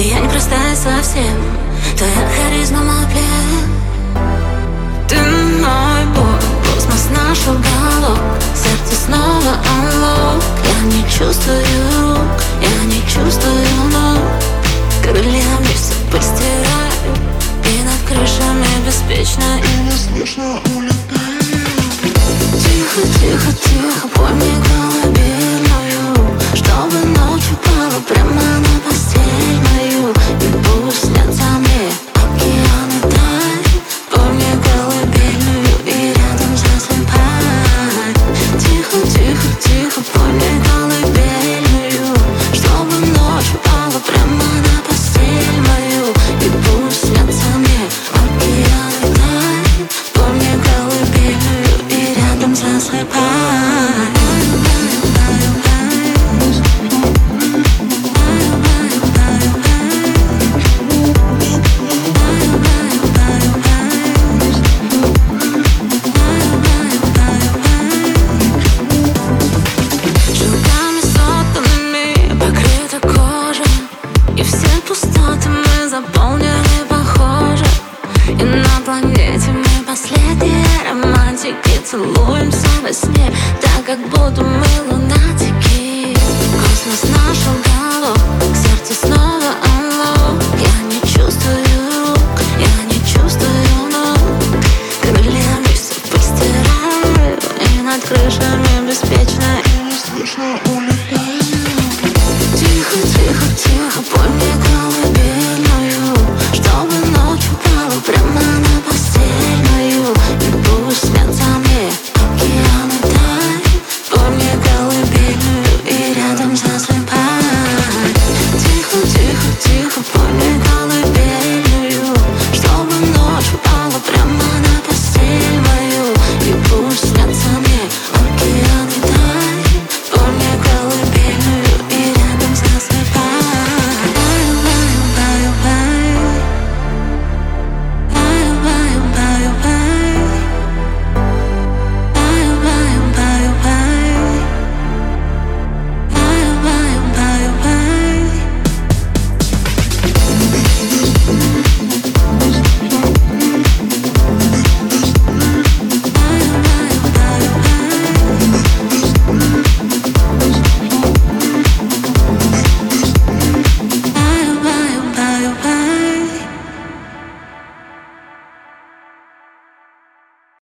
Я не простая совсем, твоя харизма мой плен. Ты мой бог, космос наш уголок, сердце снова unlock. Я не чувствую рук, я не чувствую ног, крыльями все постираю, и над крышами беспечно и неслышно улетаю. Тихо, тихо, тихо, пой мне колыбельную, чтобы ночь упала прямо на постель мою. И пусть снятся мне океаны тайн, пой мне колыбельную и рядом засыпай. Тихо, тихо, тихо, пой мне колыбельную, чтобы ночь упала прямо на постель мою. И пусть снятся мне океаны тайн, пой мне колыбельную и рядом засыпай. Заполнили, похоже, и на планете мы последние романтики. Целуемся во сне, так как будто мы лунатики. Космос наш уголок, сердце снова